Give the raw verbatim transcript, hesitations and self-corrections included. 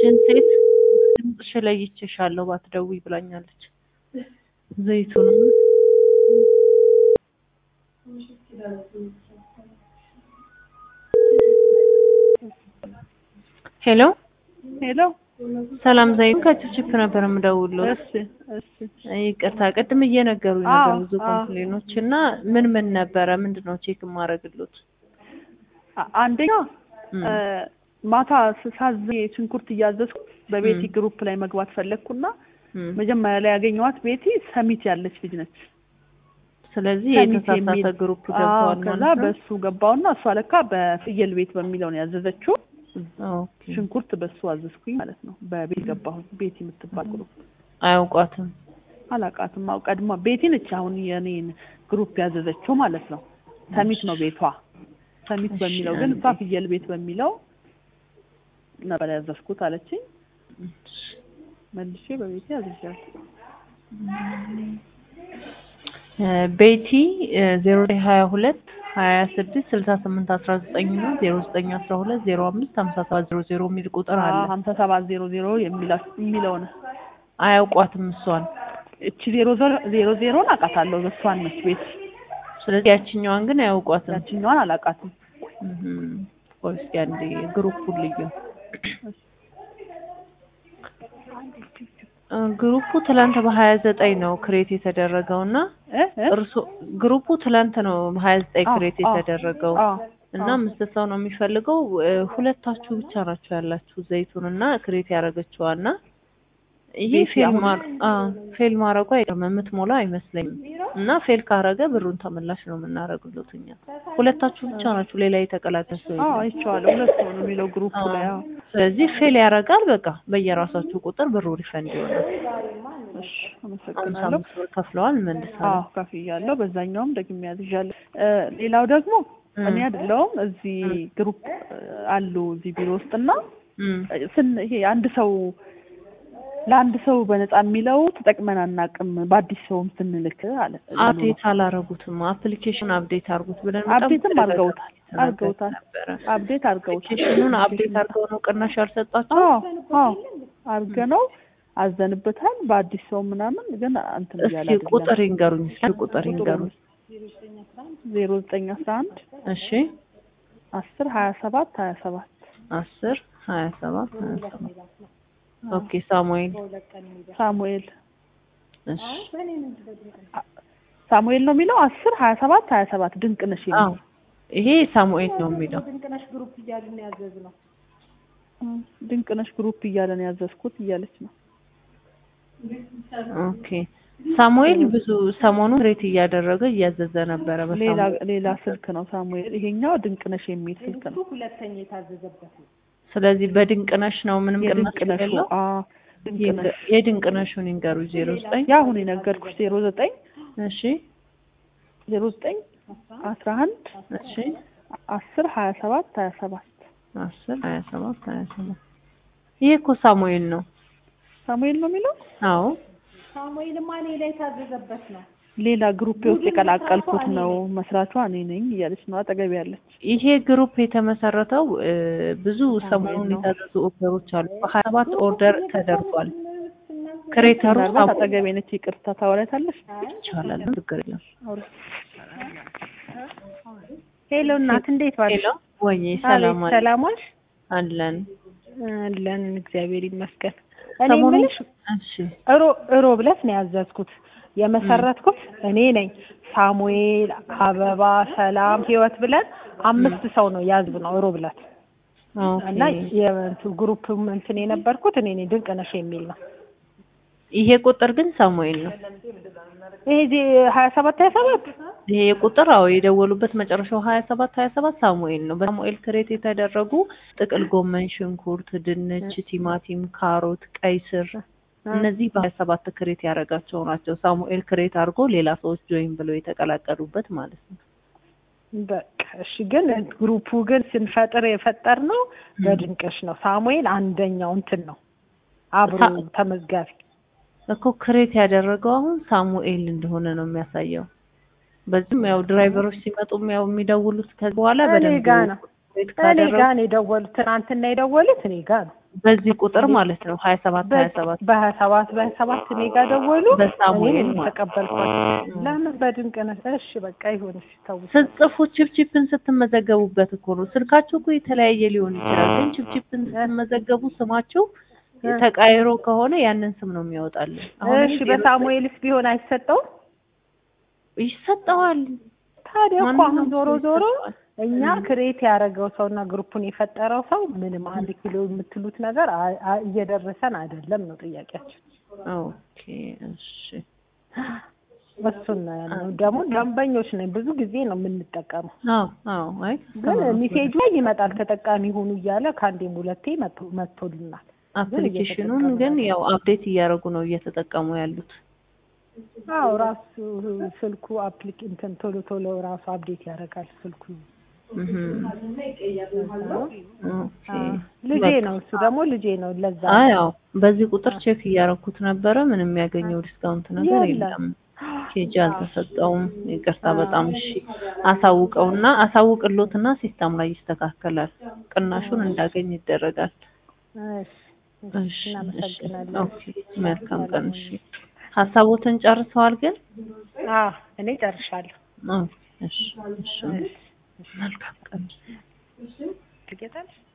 ያችን ሴት ድምፅሽ ለይቼሻለሁ ባትደውይ ብላኛለች። ዘይቱን ሄሎ ሄሎ ሰላም ዘይቱ ከችፕ ነበር የምደውለው። እሺ እሺ ይቅርታ ቅድም እየነገሩኝ ነበር ብዙ አዎ ኮምፕሌኖች እና ምን ምን ነበረ ምንድነው ቼክ ማረግሉት? አንደኛ ማታ ሳዝ ሽንኩርት እያዘዝኩ በቤቲ ግሩፕ ላይ መግባት ፈለኩና መጀመሪያ ላይ ያገኘዋት ቤቲ ሰሚት ያለች ልጅ ነች። ስለዚህ የተሳሳተ ግሩፕ ገብቷል ከዛ በሱ ገባውና እሷ ለካ በፍየል ቤት በሚለው ነው ያዘዘችው። ኦኬ ሽንኩርት በሱ አዘዝኩኝ ማለት ነው። በቤት ገባሁ ቤቲ የምትባል ግሩፕ አያውቋትም አላቃትም። አው ቀድማ ቤቲ ነች አሁን የኔን ግሩፕ ያዘዘችው ማለት ነው። ሰሚት ነው ቤቷ። ሰሚት በሚለው ግን እሷ ፍየል ቤት በሚለው ነበር ያዘዝኩት አለችኝ። መልሼ በቤቴ አዘዝኩት። ቤቲ ዜሮ ሃያ ሁለት ሃያ ስድስት ስልሳ ስምንት አስራ ዘጠኝ ነው ዜሮ ዘጠኝ አስራ ሁለት ዜሮ አምስት ሃምሳ ሰባት ዜሮ ዜሮ የሚል ቁጥር አለ። ሃምሳ ሰባት ዜሮ ዜሮ የሚለው የሚለው ነው። አያውቋትም እሷን እቺ ዜሮ ዜሮ ዜሮን አውቃታለሁ እሷን ነች ቤት። ስለዚህ ያቺኛዋን ግን አያውቋትም። ያቺኛዋን አላውቃትም። እህ ወይስ ያንዲ ግሩፕ ልዩ ግሩፑ ትላንት በሃያ ዘጠኝ ነው ክሬት የተደረገውና እርሱ ግሩፑ ትላንት ነው በሃያ ዘጠኝ ክሬት የተደረገው እና አምስት ሰው ነው የሚፈልገው። ሁለታችሁ ብቻ ናችሁ ያላችሁ ዘይቱንና ክሬት ያረጋችዋና ይሄ ፌል ማር አ ፌል ማረጉ አይደለም የምትሞላ አይመስለኝም እና ፌል ካረገ ብሩን ተመላሽ ነው የምናረግሉትኛ። ሁለታችሁ ብቻ ናችሁ ሌላ የተቀላቀለ ሰው አዎ አይቻለሁ። ሁለት ሰው ነው የሚለው ግሩፕ ላይ አዎ። ስለዚህ ፌል ያረጋል በቃ በየራሳችሁ ቁጥር ብሩ ሪፈንድ ይሆናል። እሺ አመሰግናለሁ። ከፍለዋል መልሳለሁ። አዎ ከፍያለሁ። በዛኛውም ደግሜ ያዝዣለሁ። ሌላው ደግሞ እኔ አይደለሁም እዚህ ግሩፕ አሉ እዚህ ቢሮ ውስጥና ይሄ አንድ ሰው ለአንድ ሰው በነፃ የሚለው ተጠቅመን አናቅም በአዲስ ሰውም ስንልክ አለ። አፕዴት አላረጉትም አፕሊኬሽን አፕዴት አርጉት ብለን አፕዴትም አርገውታል አርገውታል አፕዴት አርገውታል። አፕሊኬሽኑን አፕዴት አርገው ነው ቅናሽ ያልሰጣቸው። አዎ አዎ አርገነው አዘንበታል በአዲስ ሰው ምናምን ግን አንተ ይያላል። እሺ ቁጥር ይንገሩኝ እስኪ ቁጥር ይንገሩኝ። ዜሮ ዘጠኝ አስራ አንድ እሺ አስር ሀያ ሰባት ሀያ ሰባት አስር ሀያ ሰባት ሀያ ሰባት ኦኬ ሳሙኤል ሳሙኤል እሺ ሳሙኤል ነው የሚለው አስር ሀያ ሰባት ሀያ ሰባት ድንቅነሽ አዎ ይሄ ሳሙኤል ነው የሚለው ድንቅነሽ ግሩፕ እያልን ያዘዝነው ድንቅነሽ ግሩፕ እያልን ያዘዝኩት እያለች ነው። ኦኬ ሳሙኤል ብዙ ሰሞኑን ሬት እያደረገ እያዘዘ ነበር በሳሙኤል ሌላ ሌላ ስልክ ነው ሳሙኤል ይሄኛው ድንቅነሽ የሚል ስልክ ነው ሁለተኛ የታዘዘበት ነው። ስለዚህ በድንቅነሽ ነው ምንም ቅናሽ የለው። አዎ ድንቅነሽ የድንቅነሽን ይንገሩ ዜሮ ዘጠኝ ያሁን የነገርኩሽ ዜሮ ዘጠኝ እሺ ዜሮ ዘጠኝ አስራ አንድ እሺ አስር ሀያ ሰባት ሀያ ሰባት አስር ሀያ ሰባት ሀያ ሰባት ይሄ እኮ ሳሙኤል ነው። ሳሙኤል ነው የሚለው አዎ ሳሙኤል ማን ሌላ የታዘዘበት ነው። ሌላ ግሩፕ ውስጥ የቀላቀልኩት ነው መስራቿ እኔ ነኝ እያለች ነው አጠገብ ያለች። ይሄ ግሩፕ የተመሰረተው ብዙ ሰሞኑን የታዘዙ ኦርደሮች አሉ። በሀያ ሰባት ኦርደር ተደርጓል። ክሬተሩ አጠገብ ነች ይቅርታ ታወራታለሽ ይቻላል ችግር የለም። ሄሎ እናት እንዴት ዋልሽ? ሄሎ ወይ ሰላም አለ ሰላማሽ አለን አለን እግዚአብሔር ይመስገን። እኔ ምንሽ እሺ እሮ እሮ ብለስ ነው ያዘዝኩት የመሰረትኩት እኔ ነኝ። ሳሙኤል አበባ ሰላም ህይወት ብለን አምስት ሰው ነው ያዝነው እሮ ብለት እና የእንቱ ግሩፕ እንትን የነበርኩት እኔ ነኝ ድንቅነሽ የሚል ነው። ይሄ ቁጥር ግን ሳሙኤል ነው። ይሄ ሀያ ሰባት ሀያ ሰባት ይሄ ቁጥር አዎ የደወሉበት መጨረሻው ሀያ ሰባት ሀያ ሰባት ሳሙኤል ነው። በሳሙኤል ክሬት የተደረጉ ጥቅል ጎመን፣ ሽንኩርት፣ ድንች፣ ቲማቲም፣ ካሮት፣ ቀይ ስር እነዚህ በሀያ ሰባት ክሬት ያረጋቸው ናቸው። ሳሙኤል ክሬት አድርጎ ሌላ ሰዎች ጆይን ብለው የተቀላቀሉበት ማለት ነው። በቃ እሺ ግን ግሩፑ ግን ስንፈጥር የፈጠር ነው በድንቅሽ ነው። ሳሙኤል አንደኛው እንትን ነው አብሮ ተመዝጋቢ እኮ ክሬት ያደረገው አሁን ሳሙኤል እንደሆነ ነው የሚያሳየው። በዚህም ያው ድራይቨሮች ሲመጡም ያው የሚደውሉት ከዚህ በኋላ በደንብ አፕዴት እኔ ካደረጉ ጋር ነው የደወሉት። ትናንትና የደወሉት እኔ ጋር ነው። በዚህ ቁጥር ማለት ነው ሀያ ሰባት ሀያ ሰባት በሀያ ሰባት በሀያ ሰባት እኔ ጋር ደወሉ። በሳሙኤል እኔ ማለት ተቀበልኳቸው። ለምን በድንቅ ነህ? እሺ በቃ ይሁን። እሺ ተው። ስትጽፉ ቺፕቺፕን ስትመዘገቡበት እኮ ነው። ስልካችሁ እኮ የተለያየ ሊሆን ይችላል፣ ግን ቺፕቺፕን ስትመዘገቡ ስማችሁ ተቃይሮ ከሆነ ያንን ስም ነው የሚያወጣልን። አሁን እሺ በሳሙኤልስ ቢሆን አይሰጠውም? ይሰጠዋል። ታዲያ እኮ አሁን ዞሮ ዞሮ እኛ ክሬት ያደረገው ሰውና ግሩፑን የፈጠረው ሰው ምንም አንድ ኪሎ የምትሉት ነገር እየደረሰን አይደለም ነው ጥያቄያችን። ኦኬ እሺ። እሱን ነው ያለው። ደግሞ ደንበኞች ነን ብዙ ጊዜ ነው የምንጠቀመው። አዎ አዎ። አይ ግን ሜሴጅ ላይ ይመጣል ተጠቃሚ ሆኑ እያለ ከአንዴም ሁለቴ መጥቶ መጥቶልናል። አፕሊኬሽኑን ግን ያው አፕዴት እያደረጉ ነው እየተጠቀሙ ያሉት። አዎ ራሱ ስልኩ አፕሊኬ እንትን ቶሎ ቶሎ ራሱ አፕዴት ያደርጋል ስልኩ። እህ ልጄ ነው እሱ ደግሞ ልጄ ነው ለዛ። አዎ በዚህ ቁጥር ቼክ እያደረኩት ነበረ። ምንም የሚያገኘው ዲስካውንት ነገር የለም። ኬጅ አልተሰጠውም። ይቅርታ በጣም እሺ። አሳውቀውና አሳውቅሎትና ሲስተም ላይ ይስተካከላል። ቅናሹን እንዳገኝ ይደረጋል። እሺ እሺ እናመሰግናለን። ኦኬ መልካም ቀን። እሺ ሀሳቦትን ጨርሰዋል ግን? አዎ እኔ ጨርሻለሁ። ኦኬ እሺ እሺ መልካም ቀን። ትገታለሽ